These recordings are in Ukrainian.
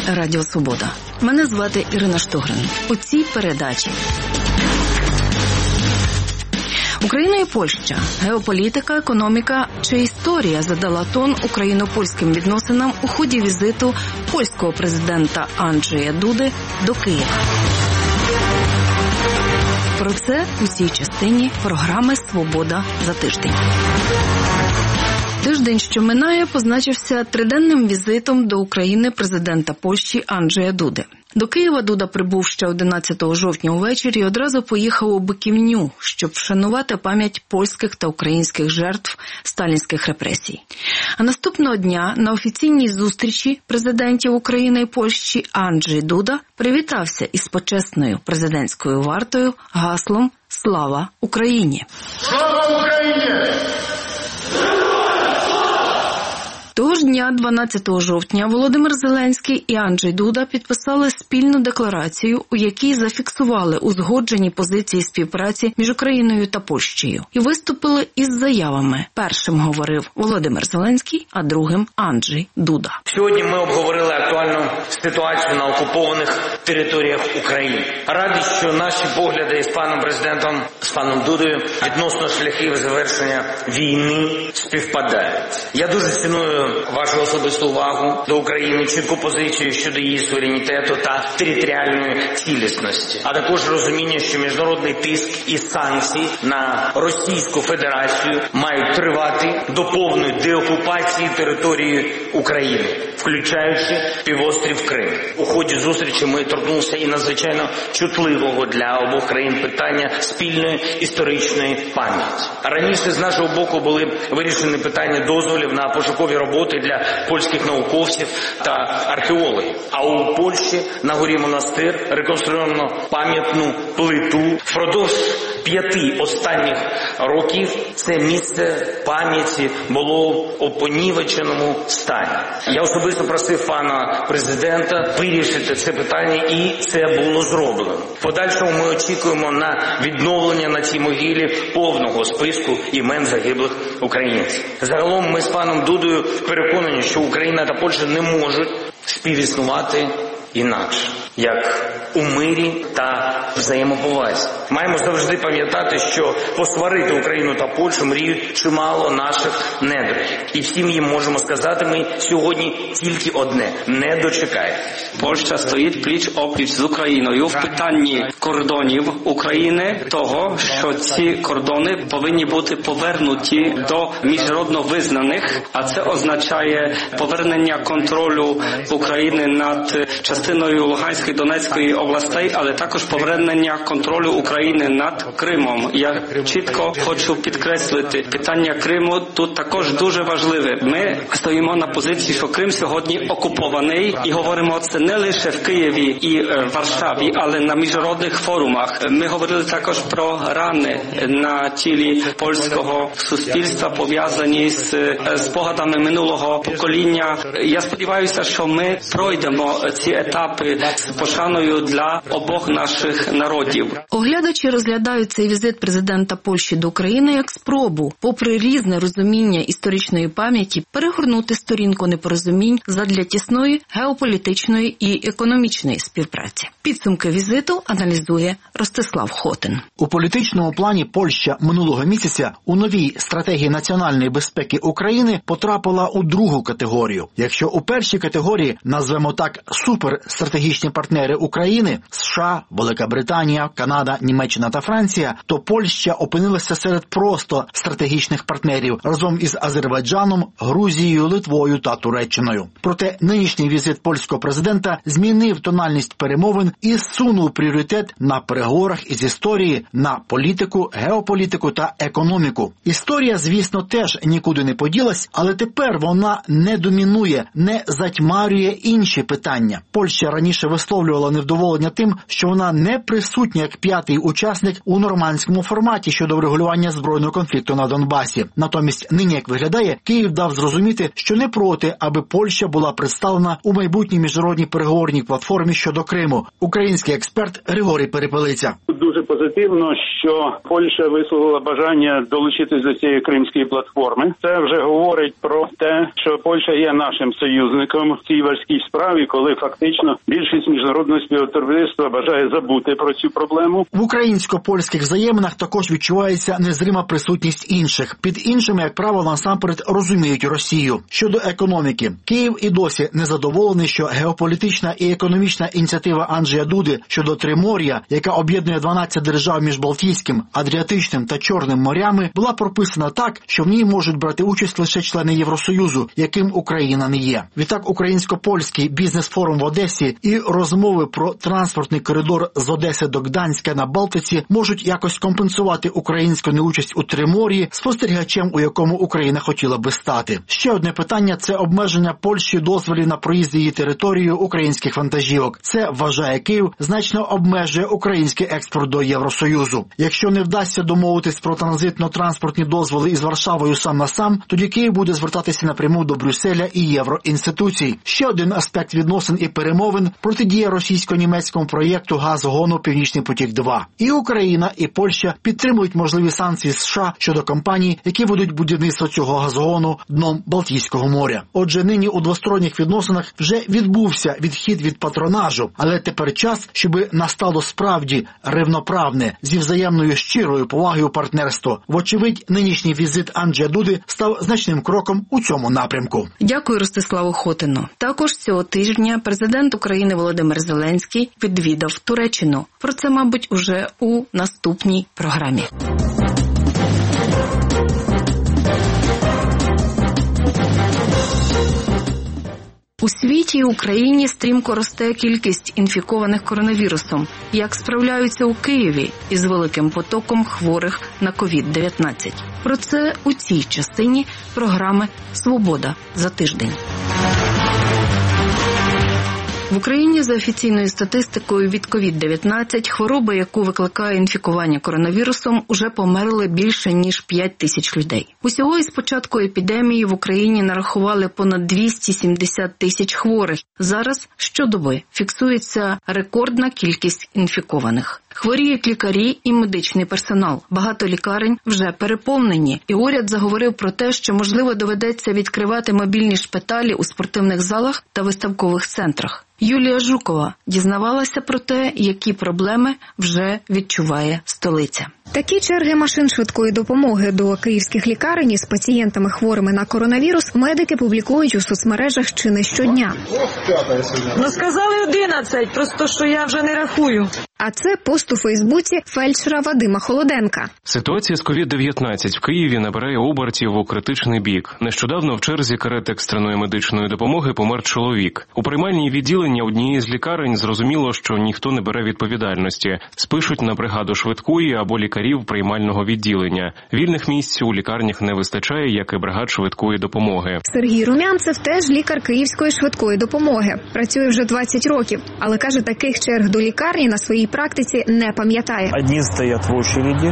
Радіо Свобода. Мене звати Ірина Штогрин. У цій передачі Україна і Польща. Геополітика, економіка чи історія задала тон україно-польським відносинам у ході візиту польського президента Анджея Дуди до Києва. Про це у цій частині програми «Свобода за тиждень». Тиждень, що минає, позначився триденним візитом до України президента Польщі Анджея Дуди. До Києва Дуда прибув ще 11 жовтня увечері і одразу поїхав у Биківню, щоб вшанувати пам'ять польських та українських жертв сталінських репресій. А наступного дня на офіційній зустрічі президентів України і Польщі Анджей Дуда привітався із почесною президентською вартою гаслом «Слава Україні!». Слава Україні! Того ж дня, 12 жовтня, Володимир Зеленський і Анджей Дуда підписали спільну декларацію, у якій зафіксували узгоджені позиції співпраці між Україною та Польщею. І виступили із заявами. Першим говорив Володимир Зеленський, а другим – Анджей Дуда. Сьогодні ми обговорили актуальну ситуацію на окупованих територіях України. Радий, що наші погляди з паном президентом, з паном Дудою, відносно шляхів завершення війни співпадають. Я дуже ціную вашу особисту увагу до України, чітку позицію щодо її суверенітету та територіальної цілісності, а також розуміння, що міжнародний тиск і санкції на Російську Федерацію мають тривати до повної деокупації території України, включаючи півострів Крим. У ході зустрічі ми торкнулися і надзвичайно чутливого для обох країн питання спільної історичної пам'яті. Раніше з нашого боку були вирішені питання дозволів на пошукові роботи для польських науковців та археологів. А у Польщі на горі Монастир реконструйовано пам'ятну плиту. Впродовж 5 останніх років це місце пам'яті було у понівеченому стані. Я особисто просив пана президента вирішити це питання, і це було зроблено. В подальшому ми очікуємо на відновлення на цій могилі повного списку імен загиблих українців. Загалом ми з паном Дудою переконані, що Україна та Польща не можуть співіснувати інакше, як у мирі та взаємоповазі. Маємо завжди пам'ятати, що посварити Україну та Польщу мріють чимало наших недругів. І всім їм можемо сказати ми сьогодні тільки одне – не дочекайтесь. Польща стоїть пліч-опліч з Україною в питанні кордонів України, того, що ці кордони повинні бути повернуті до міжнародно визнаних, а це означає повернення контролю України над частиною Луганської, Донецької областей, але також повернення контролю України над Кримом. Я чітко хочу підкреслити, питання Криму тут також дуже важливе. Ми стоїмо на позиції, що Крим сьогодні окупований, і говоримо це не лише в Києві і Варшаві, але на міжнародних форумах. Ми говорили також про рани на тілі польського суспільства, пов'язані з спогадами минулого покоління. Я сподіваюся, що ми пройдемо ці етапи з пошаною для обох наших народів. Оглядачі розглядають цей візит президента Польщі до України як спробу, попри різне розуміння історичної пам'яті, перегорнути сторінку непорозумінь задля тісної геополітичної і економічної співпраці. Підсумки візиту аналізує Ростислав Хотин. У політичному плані Польща минулого місяця у новій стратегії національної безпеки України потрапила у другу категорію. Якщо у першій категорії, назвемо так, суперстратегічні партнери України – США, Велика Британія, Канада, Німеччина та Франція, то Польща опинилася серед просто стратегічних партнерів разом із Азербайджаном, Грузією, Литвою та Туреччиною. Проте нинішній візит польського президента змінив тональність перемовин і зсунув пріоритет на переговорах із історії на політику, геополітику та економіку. Історія, звісно, теж нікуди не поділась, але тепер вона не домінує, не затьмарює інші питання. Польща раніше висловлювала невдоволення тим, що вона не присутня як п'ятий учасник у нормандському форматі щодо врегулювання збройного конфлікту на Донбасі. Натомість нині, як виглядає, Київ дав зрозуміти, що не проти, аби Польща була представлена у майбутній міжнародній переговорній платформі щодо Криму. Український експерт Григорій Перепелиця. Дуже позитивно, що Польща висловила бажання долучитись до цієї кримської платформи. Це вже говорить про те, що Польща є нашим союзником в цій важкій справі, коли фактично фактично більшість міжнародного співтовариства бажає забути про цю проблему. В українсько-польських взаєминах також відчувається незрима присутність інших. Під іншими, як правило, насамперед розуміють Росію. Щодо економіки. Київ і досі незадоволений, що геополітична і економічна ініціатива Анджея Дуди щодо Тримор'я, яка об'єднує 12 держав між Балтійським, Адріатичним та Чорним морями, була прописана так, що в ній можуть брати участь лише члени Євросоюзу, яким Україна не є. Відтак, українсько-польський бізнес-форум в Одесі і розмови про транспортний коридор з Одеси до Гданська на Балтиці можуть якось компенсувати українську неучасть у Тримор'ї, спостерігачем, у якому Україна хотіла би стати. Ще одне питання – це обмеження Польщі дозволів на проїзд її територією українських вантажівок. Це, вважає Київ, значно обмежує український експорт до Євросоюзу. Якщо не вдасться домовитись про транзитно-транспортні дозволи із Варшавою сам на сам, тоді Київ буде звертатися напряму до Брюсселя і євроінституцій. Ще один аспект відносин і перемовин – протидія російсько-німецькому проєкту газогону «Північний потік-2». І Україна, і Польща підтримують можливі санкції США щодо компаній, які ведуть будівництво цього газогону дном Балтійського моря. Отже, нині у двосторонніх відносинах вже відбувся відхід від патронажу, але тепер час, щоб настало справді рівноправне, зі взаємною щирою повагою партнерство. Вочевидь, нинішній візит Анджея Дуди став значним кроком у цьому напрямку. Дякую, Ростиславу Хотину. Також цього тижня президент України Володимир Зеленський відвідав Туреччину. Про це, мабуть, уже у наступній програмі. У світі і Україні стрімко росте кількість інфікованих коронавірусом. Як справляються у Києві із великим потоком хворих на COVID-19? Про це у цій частині програми «Свобода за тиждень». В Україні за офіційною статистикою від COVID-19 хвороби, яку викликає інфікування коронавірусом, уже померли більше ніж 5 тисяч людей. Усього із початку епідемії в Україні нарахували понад 270 тисяч хворих. Зараз щодоби фіксується рекордна кількість інфікованих. Хворіють лікарі і медичний персонал. Багато лікарень вже переповнені. І уряд заговорив про те, що, можливо, доведеться відкривати мобільні шпиталі у спортивних залах та виставкових центрах. Юлія Жукова дізнавалася про те, які проблеми вже відчуває столиця. Такі черги машин швидкої допомоги до київських лікарень із пацієнтами хворими на коронавірус медики публікують у соцмережах чи не щодня. Сказали 11, просто що я вже не рахую. А це пост у Фейсбуці фельдшера Вадима Холоденка. Ситуація з COVID-19 в Києві набирає обертів у критичний бік. Нещодавно в черзі карет екстреної медичної допомоги помер чоловік. У приймальній відділення однієї з лікарень зрозуміло, що ніхто не бере відповідальності. Спишуть на бригаду швидкої або лікарів приймального відділення. Вільних місць у лікарнях не вистачає, як і бригад швидкої допомоги. Сергій Румянцев теж лікар Київської швидкої допомоги. Працює вже 20 років, але каже, таких черг до лікарні на своїй практиці не пам'ятає. Одні стоять в очереди,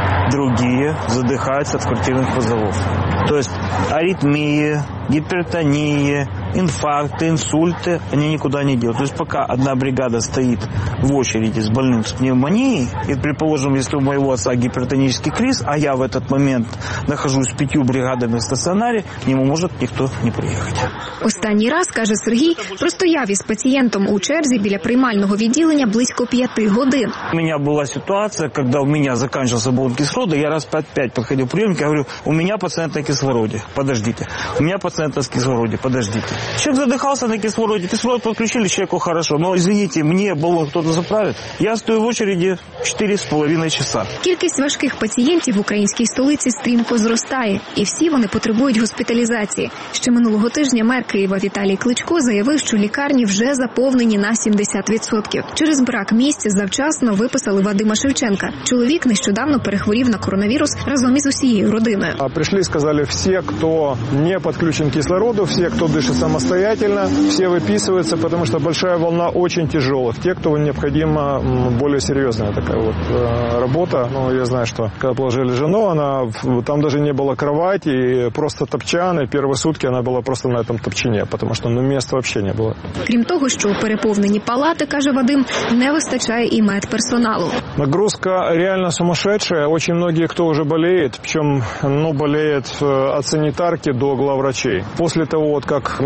другі задихаються від квартирних визовів. Тобто аритмії, гипертония, инфаркты, инсульты, они никуда не делают. То есть пока одна бригада стоит в очереди с больным с пневмонией, и, предположим, если у моего отца гипертонический криз, а я в этот момент нахожусь с 5 бригадами в стационаре, к нему может никто не приехать. Останній раз, каже Сергій, простояв із пацієнтом у черзі біля приймального відділення близько 5 годин. У меня была ситуация, когда у меня заканчивался баллон кислорода, я раз 5 подходил в приемник, я говорю, у меня пациент на кислороде, подождите. У меня пациент на кислороде, подождите. Человек задыхался на кислороде, кислород подключили, человеку хорошо, но, извините, мне баллон кто-то заправит. Я стою в очереди 4,5 часа. Кількість важких пацієнтів в українській столиці стрімко зростає, і всі вони потребують госпіталізації. Ще минулого тижня мер Києва Віталій Кличко заявив, що лікарні вже заповнені на 70%. Через брак місць завчасно виписали Вадима Шевченка. Чоловік нещодавно перехворів на коронавірус разом із усією родиною. Прийшли, сказали, всі, хто не підключений к кислороду, всі, хто дишить самостоятельно, все выписываются, потому что большая волна очень тяжелых. Те, кто необходима более серьезная такая вот работа. Ну, я знаю, что когда положили жену, там даже не было кровати, просто топчан, и первые сутки она была просто на этом топчине, потому что места вообще не было. Крім того, що переповнені палати, каже Вадим, не вистачає і медперсоналу. Нагрузка реально сумасшедшая. Очень многие, кто уже болеет, причем, болеет от санитарки до главврачей. После того, как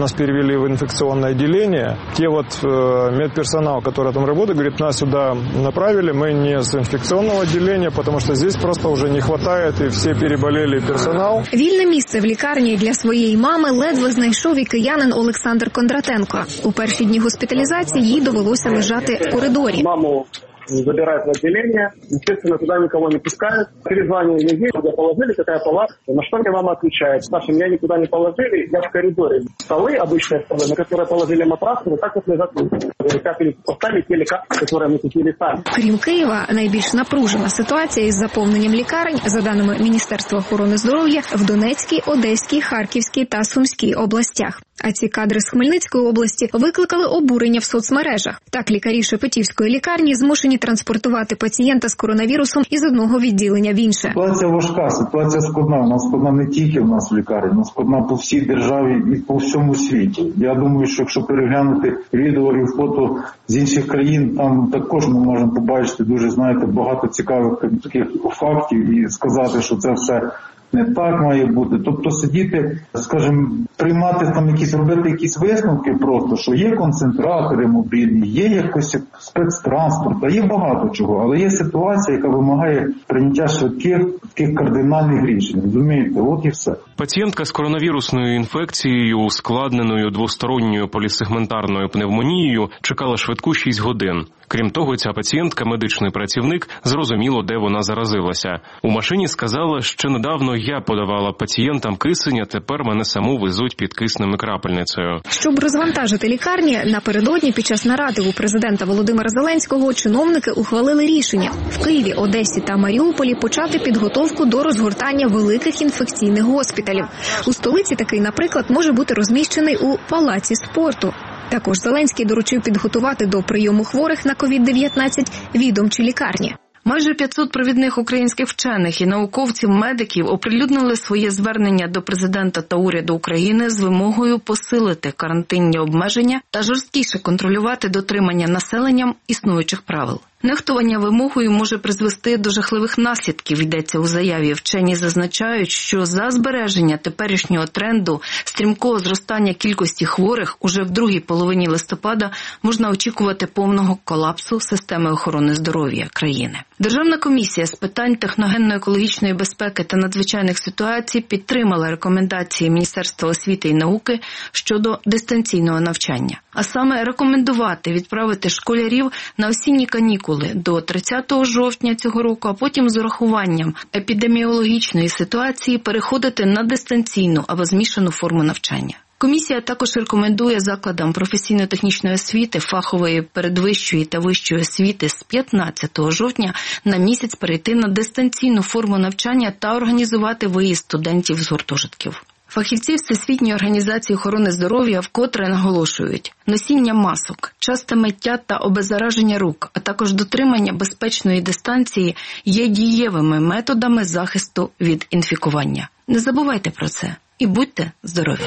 нас перевели в инфекционное отделение. Те медперсонал, который там работает, говорит, нас сюда направили, мы не с инфекционного отделения, потому что здесь просто уже не хватает, и все переболели персонал. Вільне місце в лікарні для своєї мами ледве знайшов і киянин Олександр Кондратенко. У перші дні госпіталізації їй довелося лежати в коридорі. Маму забирают в отделение, естественно, туда никого не пускают. Перезваниваю ей, куда положили, какая палата. На что мне мама отвечает: Саша, меня никуда не положили, я в коридоре. Столы, обычные столы, на которые положили матрасы, вот так вот лежат. Капельницы поставили, те лекарства, которые мы купили сами. Крім Києва, найбільш напружена ситуація із заповненням лікарень, за даними Міністерства охорони здоров'я, в Донецькій, Одеській, Харківській та Сумській областях. А ці кадри з Хмельницької області викликали обурення в соцмережах. Так, лікарі Шепетівської лікарні змушені транспортувати пацієнта з коронавірусом із одного відділення в інше. Ситуація важка, ситуація складна. Вона складна не тільки в нас в лікарні, вона складна по всій державі і по всьому світі. Я думаю, що якщо переглянути відео і фото з інших країн, там також ми можемо побачити дуже, багато цікавих таких фактів і сказати, що це все не так має бути. Тобто сидіти, скажімо, приймати там робити якісь висновки просто, що є концентратори мобільні, є якийсь спецтранспорт, а є багато чого. Але є ситуація, яка вимагає прийняття швидких, таких кардинальних рішень. Розумієте? От і все. Пацієнтка з коронавірусною інфекцією, ускладненою двосторонньою полісегментарною пневмонією, чекала швидку 6 годин. Крім того, ця пацієнтка, медичний працівник, зрозуміло, де вона заразилася. У машині сказала, що недавно я подавала пацієнтам кисень, а тепер мене саму везуть під киснем і крапельницею. Щоб розвантажити лікарні, напередодні під час наради у президента Володимира Зеленського чиновники ухвалили рішення в Києві, Одесі та Маріуполі почати підготовку до розгортання великих інфекційних госпіталів. У столиці такий, наприклад, може бути розміщений у Палаці спорту. Також Зеленський доручив підготувати до прийому хворих на COVID-19 відомчі лікарні. Майже 500 провідних українських вчених і науковців-медиків оприлюднили своє звернення до президента та уряду України з вимогою посилити карантинні обмеження та жорсткіше контролювати дотримання населенням існуючих правил. Нехтування вимогою може призвести до жахливих наслідків, йдеться у заяві. Вчені зазначають, що за збереження теперішнього тренду стрімкого зростання кількості хворих уже в другій половині листопада можна очікувати повного колапсу системи охорони здоров'я країни. Державна комісія з питань техногенно-екологічної безпеки та надзвичайних ситуацій підтримала рекомендації Міністерства освіти і науки щодо дистанційного навчання. А саме рекомендувати відправити школярів на осінні канікули до 30 жовтня цього року, а потім з урахуванням епідеміологічної ситуації переходити на дистанційну або змішану форму навчання. Комісія також рекомендує закладам професійно-технічної освіти, фахової передвищої та вищої освіти з 15 жовтня на місяць перейти на дистанційну форму навчання та організувати виїзд студентів з гуртожитків. Фахівці Всесвітньої організації охорони здоров'я вкотре наголошують: носіння масок, часте миття та обеззараження рук, а також дотримання безпечної дистанції є дієвими методами захисту від інфікування. Не забувайте про це і будьте здорові!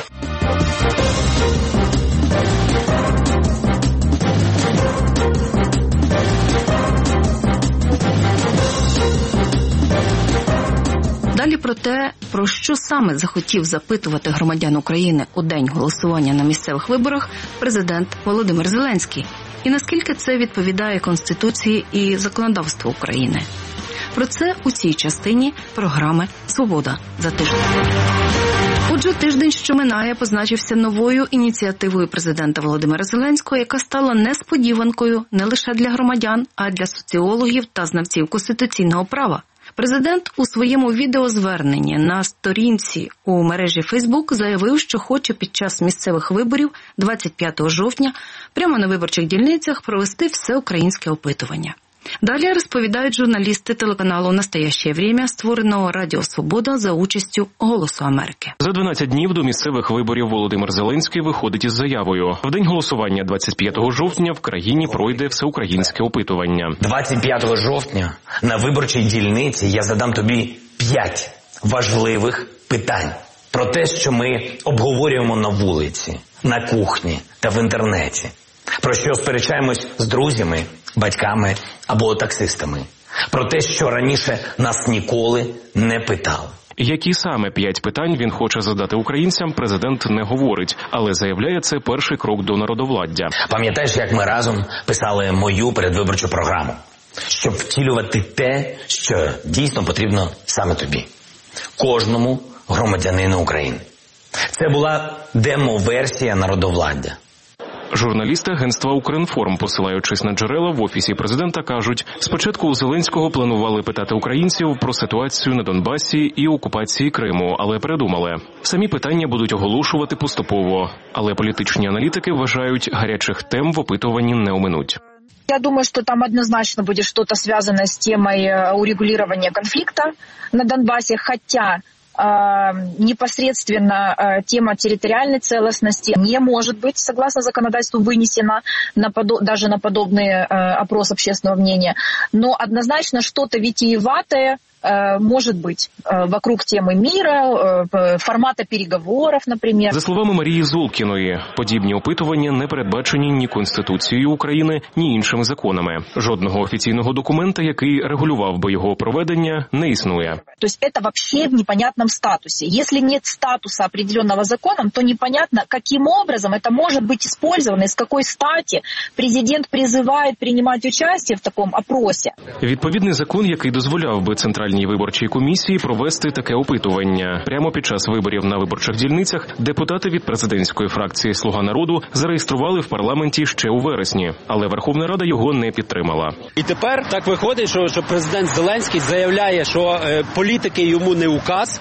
Далі про те, про що саме захотів запитувати громадян України у день голосування на місцевих виборах президент Володимир Зеленський. І наскільки це відповідає Конституції і законодавству України. Про це у цій частині програми «Свобода за тиждень». Отже, тиждень, що минає, позначився новою ініціативою президента Володимира Зеленського, яка стала несподіванкою не лише для громадян, а й для соціологів та знавців конституційного права. Президент у своєму відеозверненні на сторінці у мережі Facebook заявив, що хоче під час місцевих виборів 25 жовтня прямо на виборчих дільницях провести всеукраїнське опитування. Далі розповідають журналісти телеканалу «Настоящее время», створеного Радіо Свобода за участю «Голосу Америки». За 12 днів до місцевих виборів Володимир Зеленський виходить із заявою. В день голосування 25 жовтня в країні пройде всеукраїнське опитування. 25 жовтня на виборчій дільниці я задам тобі 5 важливих питань про те, що ми обговорюємо на вулиці, на кухні та в інтернеті. Про що сперечаємось з друзями, батьками або таксистами. Про те, що раніше нас ніколи не питали. Які саме 5 питань він хоче задати українцям, президент не говорить, але заявляє, це перший крок до народовладдя. Пам'ятаєш, як ми разом писали мою передвиборчу програму? Щоб втілювати те, що дійсно потрібно саме тобі. Кожному громадянину України. Це була демо-версія народовладдя. Журналісти агентства «Укрінформ», посилаючись на джерела в Офісі президента, кажуть, спочатку у Зеленського планували питати українців про ситуацію на Донбасі і окупації Криму, але передумали. Самі питання будуть оголошувати поступово, але політичні аналітики вважають, гарячих тем в опитуванні не оминуть. Я думаю, что там однозначно будет что-то связано с темой урегулирования конфликта на Донбассе, хотя непосредственно тема территориальной целостности не может быть, согласно законодательству, вынесена даже на подобный опрос общественного мнения. Но однозначно что-то витиеватое может быть вокруг темы мира, формата переговоров, например. За словами Марії Золкіної, подібні опитування не передбачені ні Конституцією України, ні іншими законами. Жодного офіційного документа, який регулював би його проведення, не існує. То есть это вообще в непонятном статусе. Если нет статуса, определенного законом, то непонятно, каким образом это может быть использовано и с какой стати президент призывает принимать участие в таком опросе. Відповідний закон, який дозволяв би Центральній виборчій комісії провести таке опитування. Прямо під час виборів на виборчих дільницях депутати від президентської фракції «Слуга народу» зареєстрували в парламенті ще у вересні, але Верховна Рада його не підтримала. І тепер так виходить, що президент Зеленський заявляє, що політики йому не указ,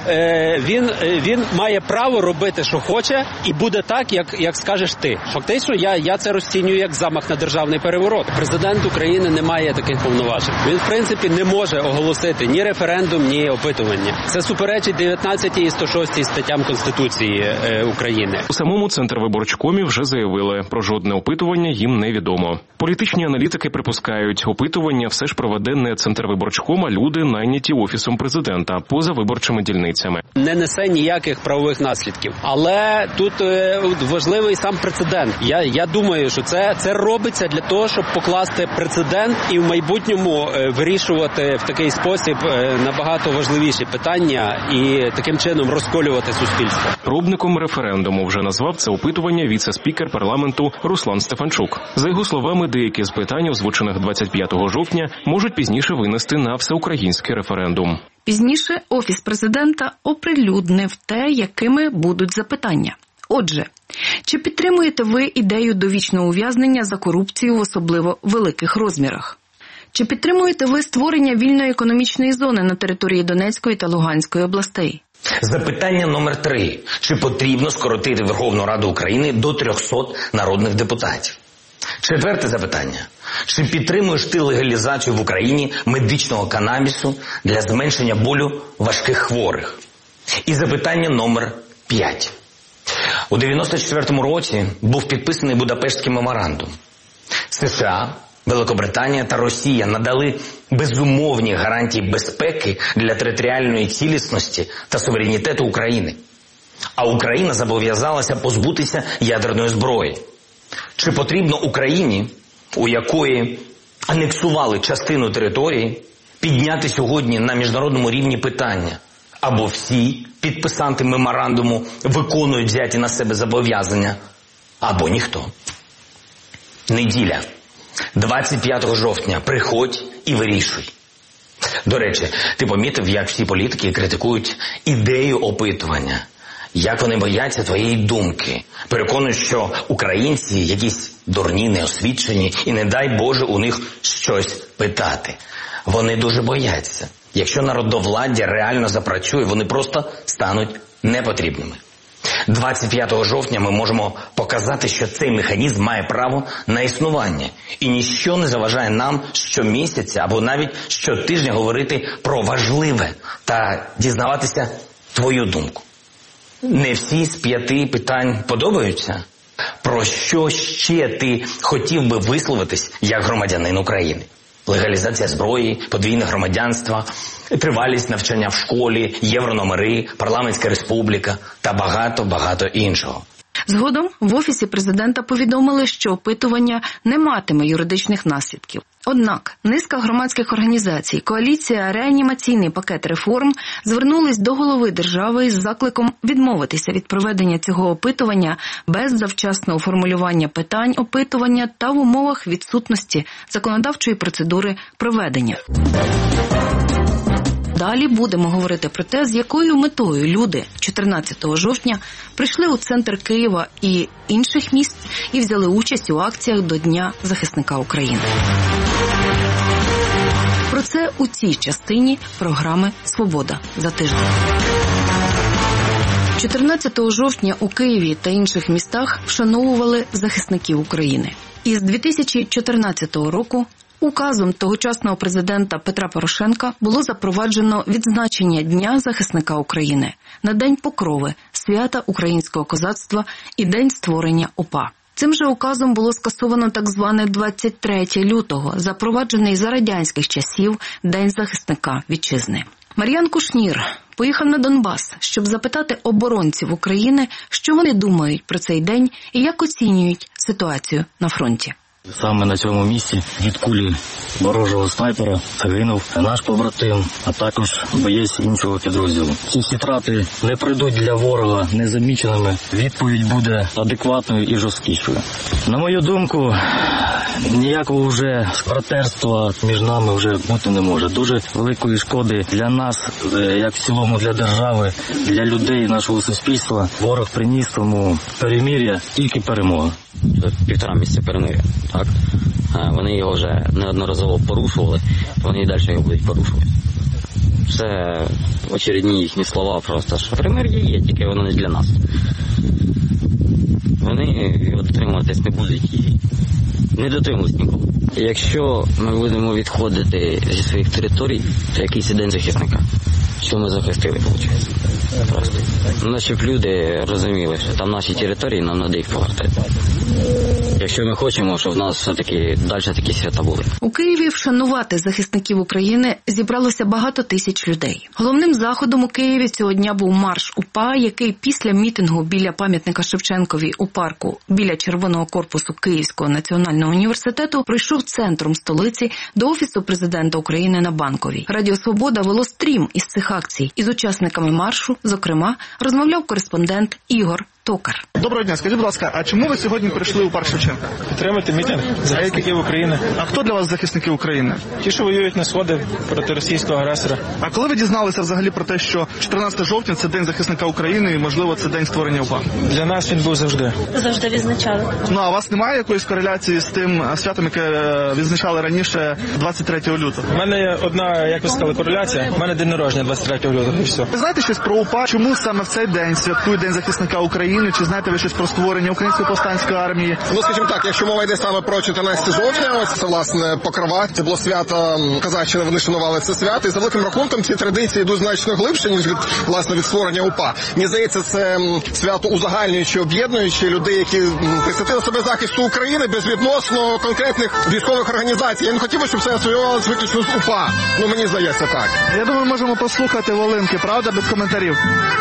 він має право робити, що хоче, і буде так, як скажеш ти. Фактично, я це розцінюю як замах на державний переворот. Президент України не має таких повноважень. Він, в принципі, не може оголосити ні референдум, ні опитування. Це суперечить 19 і 106 статтям Конституції України. У самому Центрвиборчкомі вже заявили, про жодне опитування їм невідомо. Політичні аналітики припускають, опитування все ж проведе не Центрвиборчком, а люди, найняті Офісом президента, поза виборчими дільницями. Не несе ніяких правових наслідків. Але тут важливий сам прецедент. Я думаю, що це робиться для того, щоб покласти прецедент і в майбутньому вирішувати в такий спосіб набагато важливіші питання і таким чином розколювати суспільство. Пробником референдуму вже назвав це опитування віце-спікер парламенту Руслан Стефанчук. За його словами, деякі з питань, озвучених 25 жовтня, можуть пізніше винести на всеукраїнський референдум. Пізніше Офіс президента оприлюднив те, якими будуть запитання. Отже, чи підтримуєте ви ідею довічного ув'язнення за корупцію в особливо великих розмірах? Чи підтримуєте ви створення вільної економічної зони на території Донецької та Луганської областей? Запитання номер 3. Чи потрібно скоротити Верховну Раду України до 300 народних депутатів? 4 запитання. Чи підтримуєш ти легалізацію в Україні медичного канабісу для зменшення болю важких хворих? І запитання номер 5. У 1994 році був підписаний Будапештський меморандум. США, Великобританія та Росія надали безумовні гарантії безпеки для територіальної цілісності та суверенітету України. А Україна зобов'язалася позбутися ядерної зброї. Чи потрібно Україні, у якої анексували частину території, підняти сьогодні на міжнародному рівні питання? Або всі підписанти меморандуму виконують взяті на себе зобов'язання, або ніхто. Неділя. 25 жовтня. Приходь і вирішуй. До речі, ти помітив, як всі політики критикують ідею опитування? Як вони бояться твоєї думки? Переконують, що українці якісь дурні, неосвічені, і не дай Боже у них щось питати. Вони дуже бояться. Якщо народовладдя реально запрацює, вони просто стануть непотрібними. 25 жовтня ми можемо показати, що цей механізм має право на існування. І ніщо не заважає нам щомісяця або навіть щотижня говорити про важливе та дізнаватися твою думку. Не всі з 5 питань подобаються? Про що ще ти хотів би висловитись як громадянин України? Легалізація зброї, подвійне громадянство, тривалість навчання в школі, єврономери, парламентська республіка та багато-багато іншого. Згодом в Офісі президента повідомили, що опитування не матиме юридичних наслідків. Однак низка громадських організацій, коаліція «Реанімаційний пакет реформ» звернулись до голови держави із закликом відмовитися від проведення цього опитування без завчасного формулювання питань опитування та в умовах відсутності законодавчої процедури проведення. Далі будемо говорити про те, з якою метою люди 14 жовтня прийшли у центр Києва і інших міст і взяли участь у акціях до Дня захисника України. Про це у цій частині програми «Свобода за тиждень». 14 жовтня у Києві та інших містах вшановували захисників України. Із 2014 року указом тогочасного президента Петра Порошенка було запроваджено відзначення Дня захисника України на День Покрови, свята українського козацтва і День створення УПА. Цим же указом було скасовано так зване 23 лютого, запроваджений за радянських часів День захисника вітчизни. Мар'ян Кушнір поїхав на Донбас, щоб запитати оборонців України, що вони думають про цей день і як оцінюють ситуацію на фронті. Саме на цьому місці від кулі ворожого снайпера загинув наш побратим, а також боєць іншого підрозділу. Ці всі втрати не пройдуть для ворога незаміченими. Відповідь буде адекватною і жорсткішою. На мою думку, ніякого вже братерства між нами вже бути не може. Дуже великої шкоди для нас, як в цілому для держави, для людей нашого суспільства. Ворог приніс, тому перемир'я, тільки перемога. Півтора місяця перемир'я, так? Вони його вже неодноразово порушували, вони і далі його будуть порушувати. Це очередні їхні слова просто, що перемир'я є, тільки воно не для нас. Вони його дотримуватись не будуть і не дотримують ніколи. Якщо ми будемо відходити зі своїх територій, то якийсь день захисника. Що ми захистили, виходить? Просто. Щоб люди розуміли, що там наші території, нам треба їх повертати. Якщо ми хочемо, щоб в нас все-таки далі такі свята були. У Києві вшанувати захисників України зібралося багато тисяч людей. Головним заходом у Києві цього дня був марш УПА, який після мітингу біля пам'ятника Шевченкові у парку біля Червоного корпусу Київського національного університету пройшов центром столиці до Офісу президента України на Банковій. Радіо «Свобода» вело стрім із цих акцій. Із учасниками маршу, зокрема, розмовляв кореспондент Ігор Токар. Доброго дня. Скажіть, будь ласка, а чому ви сьогодні прийшли у парк Шевченка? Підтримати мітинг захисників України. А хто для вас захисники України? Ті, що воюють на сході проти російського агресора. А коли ви дізналися взагалі про те, що 14 жовтня – це День захисника України і, можливо, це День створення УПА? Для нас він був завжди. Завжди відзначали. Ну, а у вас немає якоїсь кореляції з тим святом, яке відзначали раніше 23 лютого? У мене є одна, як ви сказали, кореляція. У мене день народження 23 лютого і все. Ви знаєте щось про УПА? Чому саме в цей день святкують День захисника України? Чи знаєте ви щось про створення Української повстанської армії? Ну, скажімо так, якщо мова йде саме про 14 жовтня, ось це, власне, Покрова, це було свято Козаччини, вони шанували це свято, і за великим рахунком ці традиції йдуть значно глибше, ніж від створення УПА. Мені здається, це свято узагальнююче, об'єднуюче людей, які присвятили себе захисту України безвідносно конкретних військових організацій. Я не хотів би, щоб це асоціювалося виключно з УПА. Ну, мені здається так. Я думаю, можемо послухати волинки, правда, без коментарів.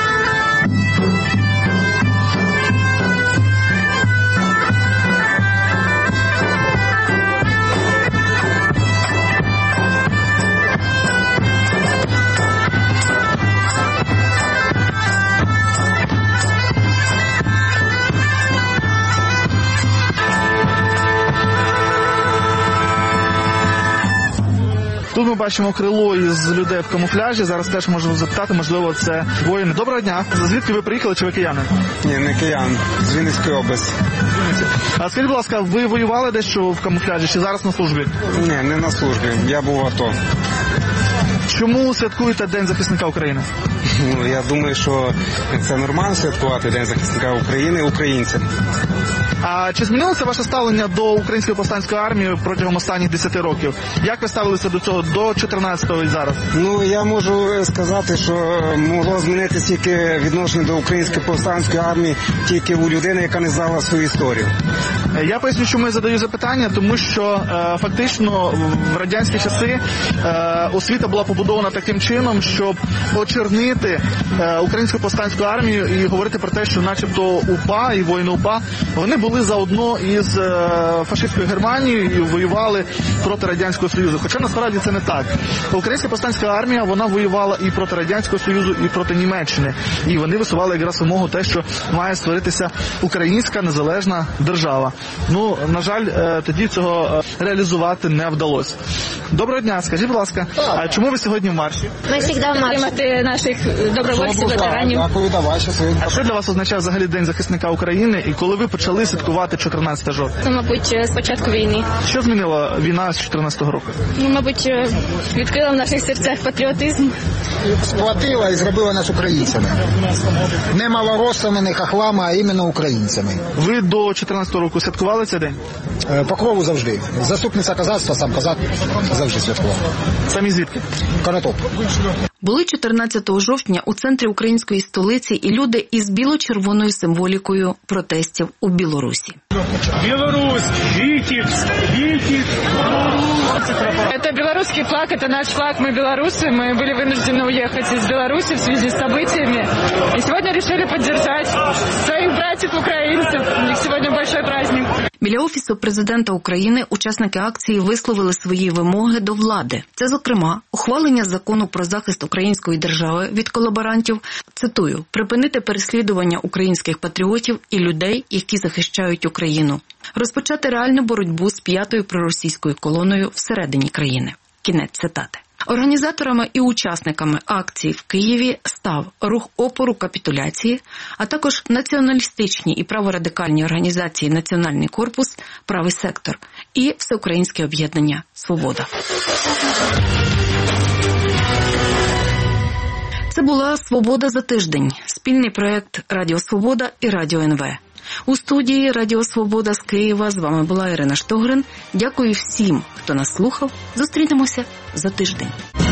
Тут ми бачимо крило із людей в камуфляжі. Зараз теж можемо запитати, можливо, це воїни. Доброго дня. Звідки ви приїхали, чи ви кияни? Ні, не киян. З Вінницької області. А скажіть, будь ласка, ви воювали дещо в камуфляжі, чи зараз на службі? Ні, не на службі. Я був в АТО. Чому святкуєте День захисника України? Ну, я думаю, що це нормально святкувати День захисника України українцям. А чи змінилося ваше ставлення до Української повстанської армії протягом останніх 10 років? Як ви ставилися до цього до 14-го і зараз? Ну, я можу сказати, що могло змінитися тільки відношення до Української повстанської армії тільки у людини, яка не знала свою історію. Я поясню, чому я задаю запитання, тому що фактично в радянські часи освіта була побудована таким чином, щоб очернити хвалити Українську повстанську армію і говорити про те, що начебто УПА і воїни УПА, вони були заодно із фашистською Германією і воювали проти Радянського Союзу. Хоча насправді це не так. Українська повстанська армія, вона воювала і проти Радянського Союзу, і проти Німеччини. І вони висували якраз вимогу те, що має створитися українська незалежна держава. Ну, на жаль, тоді цього реалізувати не вдалося. Доброго дня, скажіть, будь ласка, а чому ви сьогодні в марші? Ми завжди в марші. Підтримати наших добровольців, ветеранів. А що для вас означає взагалі День захисника України і коли ви почали святкувати 14 жовтня? Це, мабуть, з початку війни. Що змінила війна з 14-го року? Ну, мабуть, відкрила в наших серцях патріотизм. Сплатила і зробила нас українцями. Не малоросами, не хахлами, а іменно українцями. Ви до 14-го року святкували цей день? По крову завжди. Заступниця козацтва, сам козак завжди святкував. Самі звідки? Конотоп. Були 14 жовтня у центрі української столиці і люди із біло-червоною символікою протестів у Білорусі. Беларусь, Витебск, Это белорусский флаг, это наш флаг, мы белорусы, мы были вынуждены уехать из Беларуси в связи с событиями. И сегодня решили поддержать своих братьев-украинцев. У них сегодня большой праздник. Біля Офісу президента України учасники акції висловили свої вимоги до влади. Це, зокрема, ухвалення закону про захист української держави від колаборантів, цитую, припинити переслідування українських патріотів і людей, які захищають Україну, розпочати реальну боротьбу з п'ятою проросійською колоною всередині країни. Кінець цитати. Організаторами і учасниками акції в Києві став рух опору капітуляції, а також націоналістичні і праворадикальні організації «Національний корпус», «Правий сектор» і Всеукраїнське об'єднання «Свобода». Це була «Свобода за тиждень» – спільний проєкт «Радіо Свобода» і «Радіо НВ». У студії «Радіо Свобода» з Києва з вами була Ірина Штогрин. Дякую всім, хто нас слухав. Зустрінемося за тиждень.